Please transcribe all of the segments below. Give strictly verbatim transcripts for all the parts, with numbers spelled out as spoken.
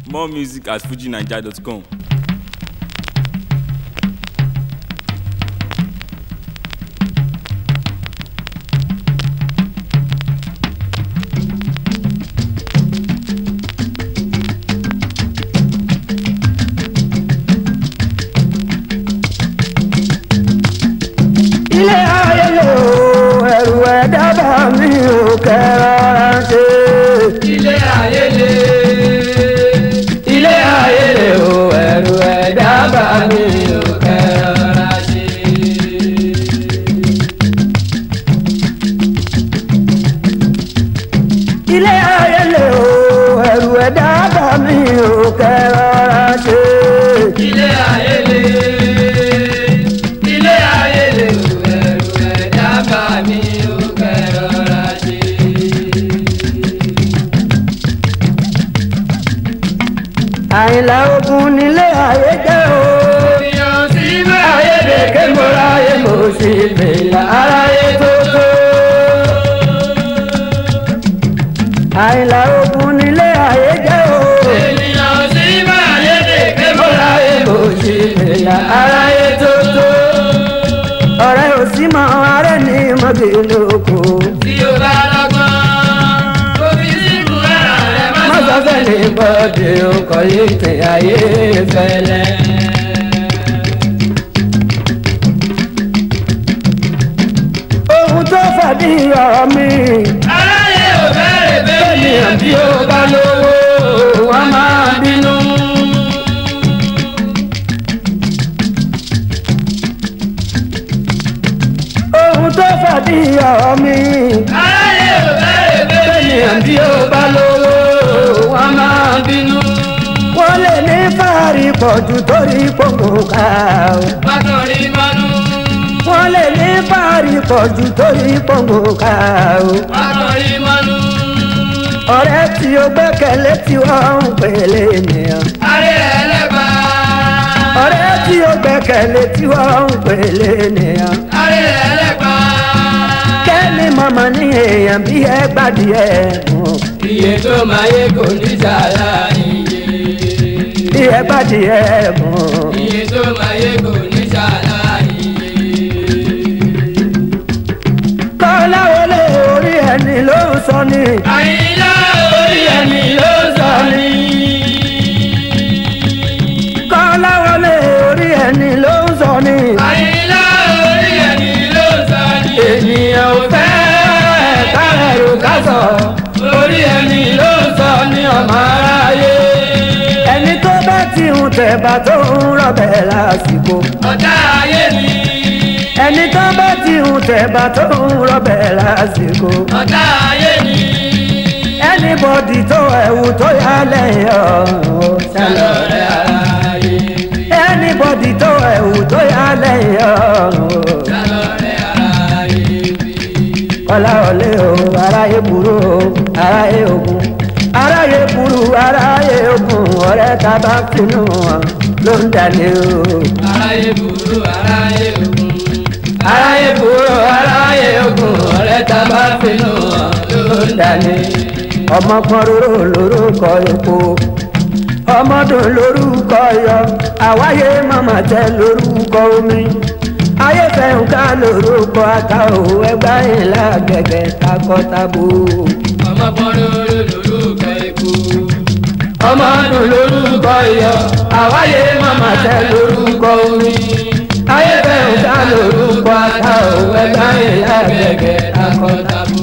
More music at fuji naija dot com. ilé ayé lò ẹrù ẹ̀dá bá mi ò kẹ́rọ̀ra ṣe. ilé ayé lè ilé ayé lè o ẹrù ẹ̀dá bá mi ò kẹ́rọ̀ra ṣe. ilé ayé lè o ẹrù ẹ̀dá bá mi ò kẹ́rọ̀ra ṣe. ilé ayé lè ilé ayé lè ẹrù ẹ̀dá bá mi ò kẹ́rọ̀ra ṣe. àyìnlá ogun nílé ayé jẹ́ o. ènìyàn sí bẹ́ẹ̀ ayédèké mo ráyè mo sì fèlà aráyé tó tó. àyìnlá ogun nílé ayé jẹ́ o. ènìyàn sí bẹ́ẹ̀ ayédèké mo ráyè mo sì fèlà aráyé tó tó. ọ̀rẹ́ ò sí mọ́ arẹ́ ní mọ́gì lóko. tí o bá lọ́gbọ́n kó fi síkùn ẹ̀rọ rẹ̀ má má sọ sọ fẹ́ ní bọ́ọ̀dì ọkọ̀ yìí tẹ ayé fẹ́lẹ́. ohun tó fàdí ọ̀rọ̀ mi. aráyé ò bẹ̀rẹ̀ bẹ́ẹ̀ ni ènìyàn bí ó bá lówó wọ́n máa bínú. ohun tó fàdí ọ̀rọ̀ mi. aráyé ò bẹ̀rẹ̀ bẹ́ẹ̀ ni ènìyàn bí ó bá lówó wọ́n máa bínú. wọ́n lè ní fàárí pọ̀jù torí pòǹgò ká o. bàtọ̀rí mọ́nú wọ́n lè ní fàárí pọ̀jù torí pòǹgò ká o. bàtọ̀rí mọ́nú ọ̀rẹ́ tí o gbẹ́kẹ̀lé tí wọ́n ń pèlè ènìyàn. aré ẹlẹ́gbà ọ̀rẹ́ tí o gbẹ́kẹ̀lé tí wọ́n ń pèlè ènìyàn. aré ẹlẹ́gbà kẹ́ni mọ̀mọ́ ní èèyàn bí ẹ gbàdìẹ mọ̀. iye tó máa yé kò ní sàlá iye bí ẹ gbàdìẹ mọ̀. iye tó máa yé kò ní sàlá iye. kọ́lá wọlé orí ẹni ló ń sọ ni. àyìnlá orí ẹni ló sọ ní. kọ́lá wọlé orí ẹni ló ń sọ ni. àyìnlá orí ẹni ló sọ ní. ènìyàn ò fẹ́ kárẹ̀rù ká sọ. orí ẹni ló sọ ní ọmọ aráyé. ẹni tó bá ti ń tẹ̀bà tó ń rọ̀bẹ̀ lásìkò. ọ̀tá ayé ni ẹni tó bá ti ń tẹ̀bà tó ń rọ̀bẹ̀ lásìkò. ọ̀tá ayé ni anybody tó ẹ̀wù tó yá lẹ́yìn ọ̀hún ṣàlọ́rẹ́ aráyé. anybody tó ẹ̀wù tó yá lẹ́yìn ọ̀hún. ṣàlọ́rẹ́ aráyé. kọ́lá ọ̀lẹ́ o aráyé burú o aráyé ogun aráyé burú aráyé ogun ọ̀rẹ́ tá a bá finú wọn ló ń dalẹ̀ o. aráyé burú aráyé ogun. aráyé burú aráyé ogun ọ̀rẹ́ tá a bá finú wọn ló ń dalẹ̀. ọmọ kan rorò lórúkọ epo ọmọdún lórúkọ yọ àwáyé màmá tẹ lórúkọ omi ayéfẹ́hùn ká lórúkọ ata òwò ẹgbà ìlà gẹ̀gẹ̀ takọ́tabo. ọmọ pọ́nrọ́ lórúkọ ikú. ọmọdún lórúkọ yọ àwáyé màmá tẹ lórúkọ omi ayéfẹ́hùn ká lórúkọ ata òwò ẹgbà ìlà gẹ̀gẹ̀ takọ́tabo.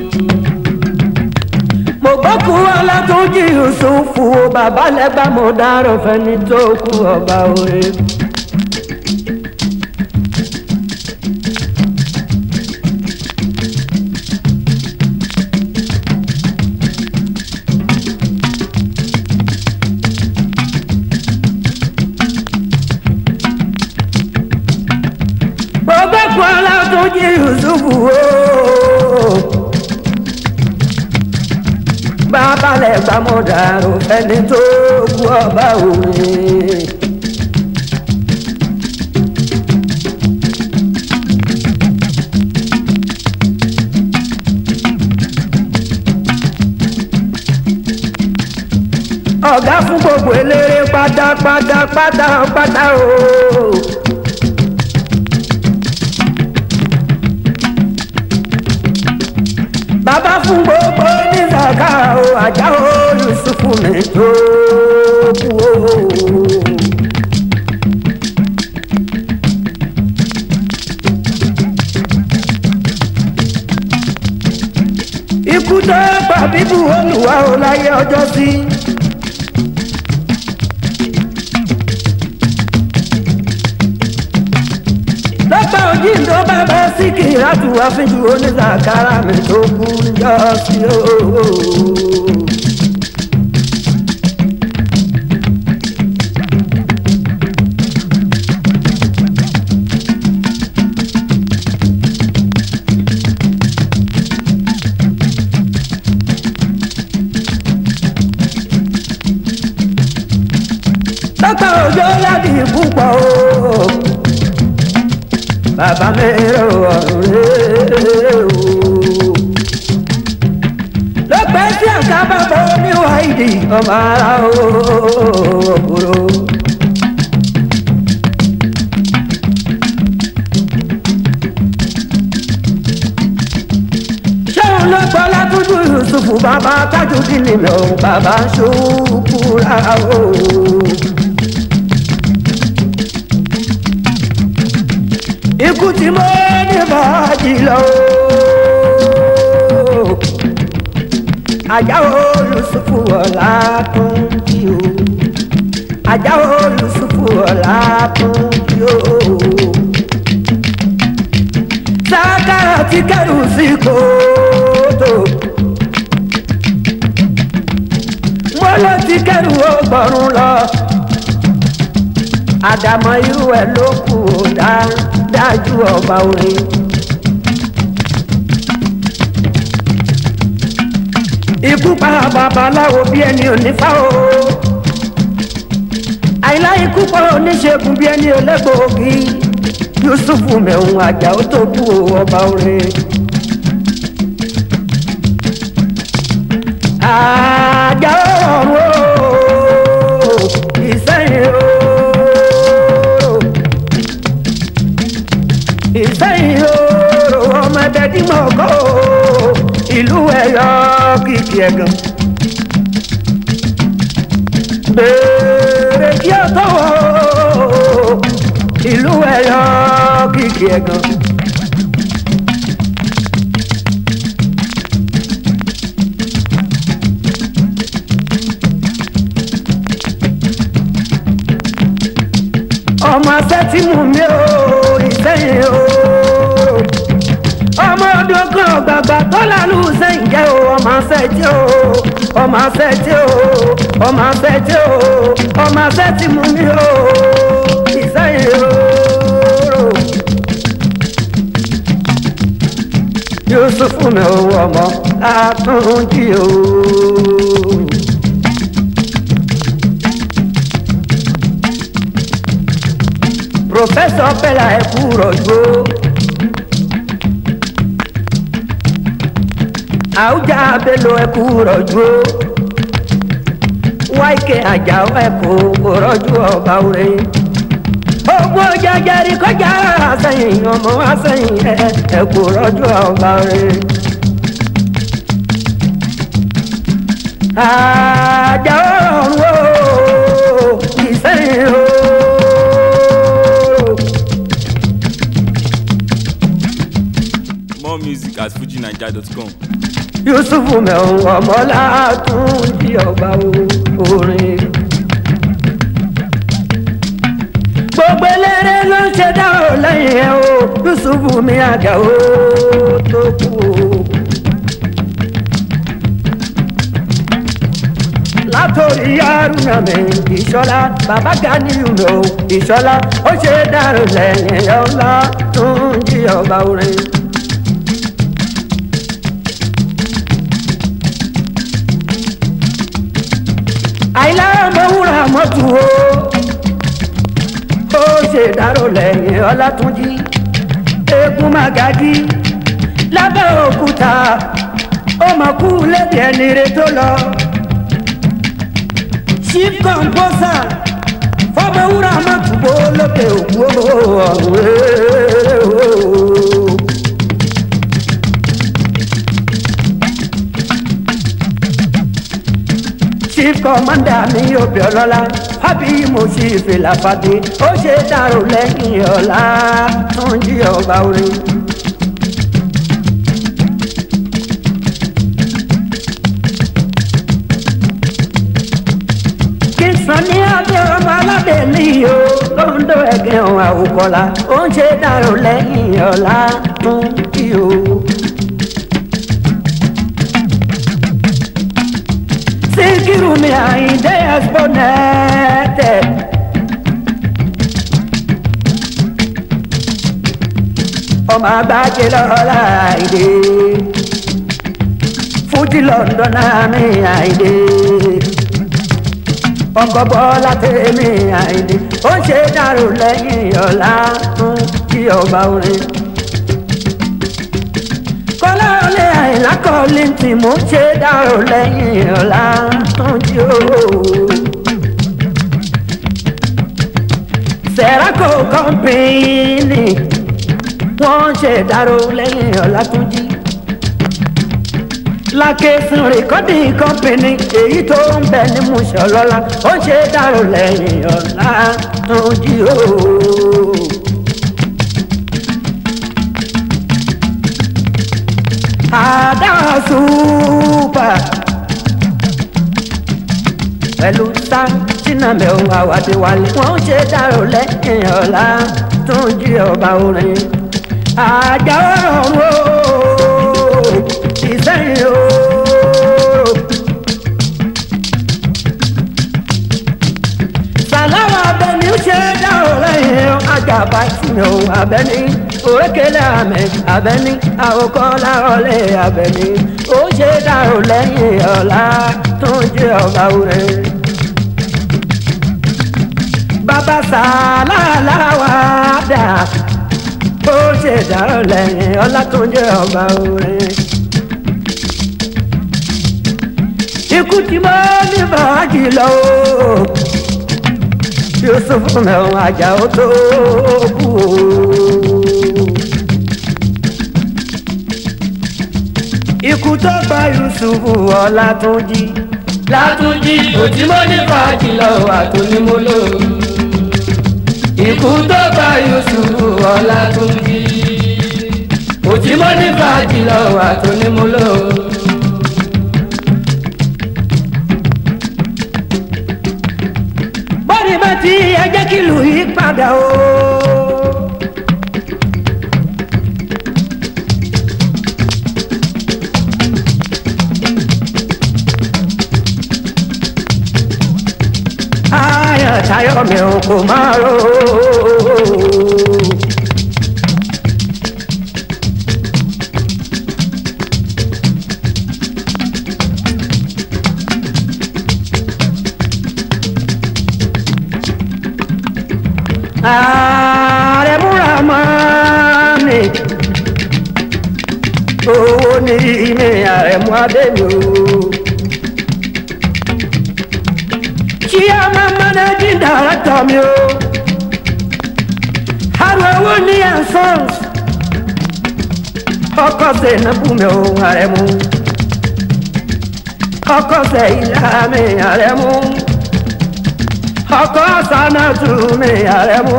mo gbọ́kú Ọlátúnjí Yusufu o bàbá lẹ́gbàá mo dárò fẹ́ni tó kú ọba òre. mo gbọ́kú Ọlátúnjí Yusufu o. bàbá lẹ́gbàá mo dárò fẹ́ni tó kú ọba òre. ọ̀gá fún gbogbo eléré pátápátá pátápátá o. bàbá fún gbogbo oníṣàká o Àjàó Yusufu mi tó kú o. ikú tó pa bíbú Olúwa ò láyé ọjọ́ sí. lọ́pọ̀ òjì tó bàbá Síkírátù àfijù oníṣàkárà mi tó kú níjọ́ sí o. lọ́pọ̀ òjò láti púpọ̀ o. bàbá mi rò ọ̀rẹ́ o. lọ́pẹ́ tí àga bàbá oníwà ìdí ọmọ ara òkúrò. ṣéun ló gbọ́ látúndú Yusufu bàbá Tajudeen lọ bàbá Ṣùkúrà o. ikú tí mo ní bàjì lọ Àjàó Yusufu Ọlátúnjí o. Àjàó Yusufu Ọlátúnjí o. Sàkárà ti kẹrù sí kòtò mo lọ ti kẹrù ọgbọ̀rún lọ àdàmọ̀ irú ẹ̀ ló kù dáa dájú ọba orin. ikú pa babaláwo bí ẹni ò ní fá o. àìlá ikú pa oníṣègùn bí ẹni ológbòógì. Yusufu mẹ́hun Àjàó tó kú ọba orin. Àjàó ọ̀run o Ìsẹ́yìn o. Ìsẹ́yìn ooo ọmọdé tí mo kọ́ o. ìlú ẹ̀yọ́ kìkì ẹ̀gàn. bèrè kí ó tó o. ìlú ẹ̀yọ́ kìkì ẹ̀gàn. ọmọ sẹ́tì mú mi o Ìsẹ́yìn o. ọmọ ọdún kan gbàgbà tó lálù sẹ́yìn jẹ́ o. ọmọ sẹ́tì o ọmọ sẹ́tì o ọmọ sẹ́tì o ọmọ sẹ́tì mú mi o Ìsẹ́yìn o. Yusufu mi o ọmọ Látúnjí o. Professor Bella ẹ̀kú rọ̀jò. Àwùjá Bello ẹ̀kú rọ̀jò. Wáìkẹ́ Àjàó ẹ̀kú rọ̀jò ọba orin. Ogun jẹjẹrì kọjá àsẹ̀yìn ọmọ àsẹ̀yìn ẹ̀kú rọ̀jò ọba orin. Àjàó ọ̀run o Ìsẹ́yìn o. More music at fuji naija dot com. Yusufu mẹ́hun ọmọ Látúnjí ọba orin. gbogbo eléré ló ń ṣe dá o lẹ́yìn ẹ̀ o. Yusufu mi Àjàó tó kú o. látòrí Haruna mi Ìṣọ̀lá bàbá Ganiyu mi o Ìṣọ̀lá ó ṣe dá o lẹ́yìn ẹ̀ o Látúnjí ọba orin. àìlá ọmọwúrà mọ́tò o. ó ṣe dárò lẹ́yìn Ọlátúnjí. eégún Màgàjí lábẹ́ òkúta ó mọ̀ kú lédè ẹni rẹ tó lọ. chief composer fọmọ wúrà má túbọ̀ lókè òkú ọ̀hún. chief commander mi òbí ọlọ́lá àbí mo ṣì fìlà fàdé ó ṣe dàrú lẹ́yìn ọ̀la tó ń jí ọba orin. Sani adé ọmọ aládé ní o lóńdó ẹgẹ ohun àwòkọ́lá ó ń ṣe dàrú lẹ́yìn ọ̀la tó ń kí o. Síkírù mi Àyìndé exponented. Ọmọ àgbájé lọ́la Àyìndé Fújì London mi Àyìndé. Ọkọ̀ Bọ́lá tèmi Àyìndé ó ṣe dàrú lẹ́yìn ọ̀la fún kí ọba orin. Kọ́lá olè Àyìnlá kọ́lé tí mo ṣe dàrú lẹ́yìn ọ̀la fún kí o. Sẹ́rákò kọ́mpìnì wọ́n ṣe dàrú lẹ́yìn ọ̀la fún jí. Lákèsùn rìkọ́dì kọ́mpìnì èyí tó ń bẹ ní Mùsọ̀lọ́lá ó ṣe dàrú lẹ́yìn ọ̀la tó jí o. Àdáwọ̀ súpà pẹ̀lú sá sínàmẹ́ ohun àwàdé wálé wọ́n ṣe dàrú lẹ́yìn ọ̀la tó jí ọba orin. Àjà ọ̀rọ̀ wo ìsẹ́yìn o. Sàlámù Abẹ́ni ó ṣe dáhùn lẹ́yìn àjàbá ìsinmi ohun Abẹ́ni òrékèlè àmì Abẹ́ni àwòkọ́lá ọ̀lẹ́ Abẹ́ni ó ṣe dáhùn lẹ́yìn ọ̀la tó ń jẹ́ ọba òre. Bàbá Sàlálà wà dà ó ṣe dáhùn lẹ́yìn ọ̀la tó ń jẹ́ ọba òre. Ikú tí mo ní bàájì lọ Yusuf mẹ́wọ̀n ajá ó tó kú o. Ikú tó bá Yusuf Ọlátúnjí. Látúnjí òtí mo ní bàájì lọ àtúní mo lò. Ikú tó bá Yusuf Ọlátúnjí. Òtí mo ní bàájì lọ àtúní mo lò. Tí ẹ jẹ́ kí ìlú yí padà o. Ayọ̀ Táyọ̀ mi ò kò máa ro. Ààrẹ múra máa ní owó ní ìmí ààrẹ mú adémi o. Chairman managing director mi o. Àrùn owó ní Sons ọkọ̀ ṣe nàbù mi o ààrẹ mú. Ọkọ̀ ṣe ìlà mi ààrẹ mú. Ọkọ̀ Sànàtù mi ààrẹ mú.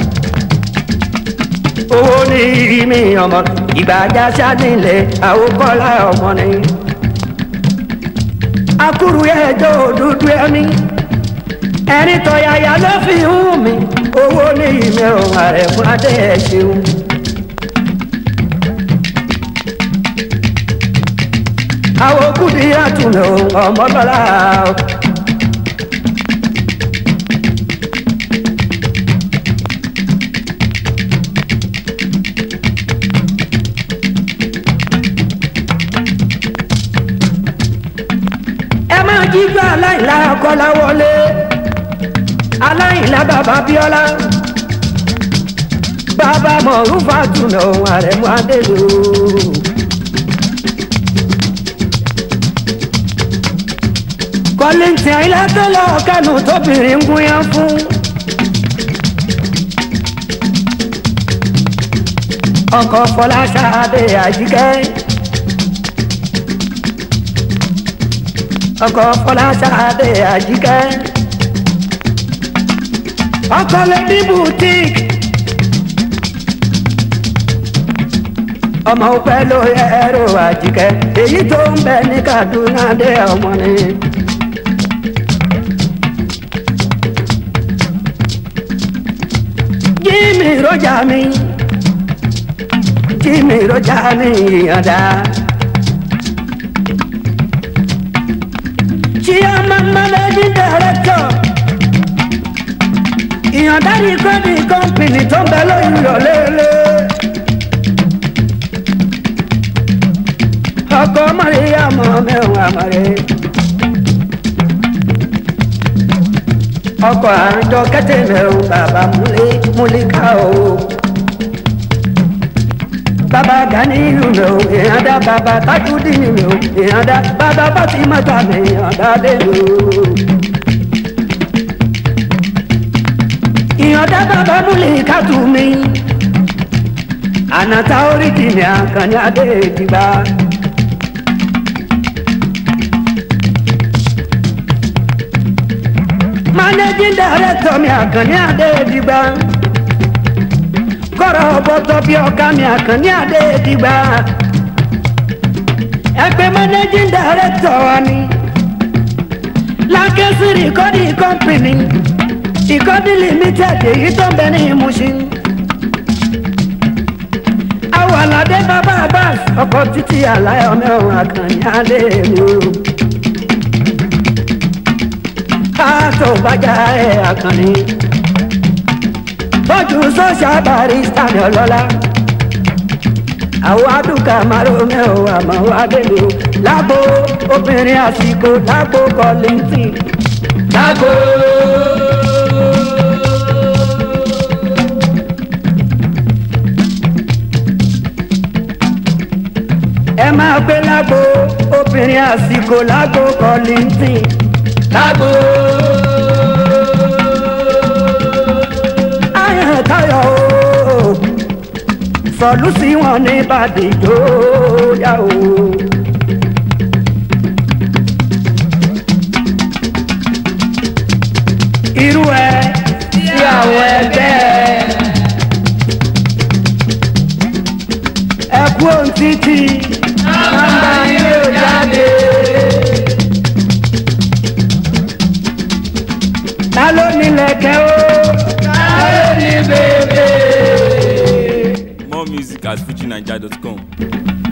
Owó ní ìmí ọmọ ìgbàjà sádìlẹ̀ àwòkọ́lá ọmọ ni. Akúrú ẹjọ́ dúdú ẹni ẹni tọ̀yàyà ló fi hùn mí. Owó ní ìmí ohun ààrẹ fún adé ẹ̀ ṣeun. Àwọn kùdí àtúnlẹ̀ ohun ọmọlọ́lá. Jígbà aláìlá Kọ́lá wọlé aláìlá bàbá Bíọ́lá bàbá Mọ̀rúfà túnà ohun àrẹ̀mú adélo. kọ́lìntì ilẹ̀ tó lọ kánú tóbìnrin ń gúnyán fún. ọkọ Fọláṣadé Àjíkẹ́ ọkọ Fọláṣadé Àjíkẹ́ ọkọ lady boutique ọmọ òpẹ ló yẹ ẹrọ Àjíkẹ́ èyí tó ń bẹ ní Kaduna dé ọmọ ni. Jimmy rojà mi Jimmy rojà mi ìyànda. Chairman managing director ìyànda ní kọ́ni company tó ń bẹ lóyún yọ lélẹ̀. ọkọ Mariam mẹ́wàá mọ̀rẹ́. ọkọ àjọ kẹtẹlẹ o bàbá múlẹ múlíkà o bàbá Ganiyu mi o ìyànda bàbá Tajudeen mi o ìyànda bàbá Fatimata mi ìyànda délé o ìyànda bàbá múlíkà tù mí ànàtà oríkì mi àkànní adé ìdìbà. Managing director mi Àkànní Adédìgbà kọ́rọ̀ bọ́tọ̀ bí ọ̀gá mi Àkànní Adédìgbà ẹgbẹ́ managing director wa ni Lákẹ́sì recording company recording limited èyí tó ń bẹ ní Mushin. Awàládé bàbá Abbas ọkọ̀ títí àláyọ̀ mẹ́wàá Àkànní Adédìgbà. Ato bàjá ẹ̀ Àkànní tọ́jú social barrister ní ọlọ́lá àwọn adùnkà márùn mẹ́wàá àmọ́ wá délé o lágbo obìnrin àsìkò lágbo kọ́lìntì lágbo. ẹ máa gbé lágbo obìnrin àsìkò lágbo kọ́lìntì lágbo. Ayọ̀tayọ̀ o sọ̀lú sí wọn ní bàdé tó yá o. irú ẹ sí àwọn ẹgbẹ́ ẹ kú ohun títí nọ́mbà yìí ò jáde. ta ló nílẹ̀kẹ̀ o ta ló ní bèbè. More music at fuji naija dot com.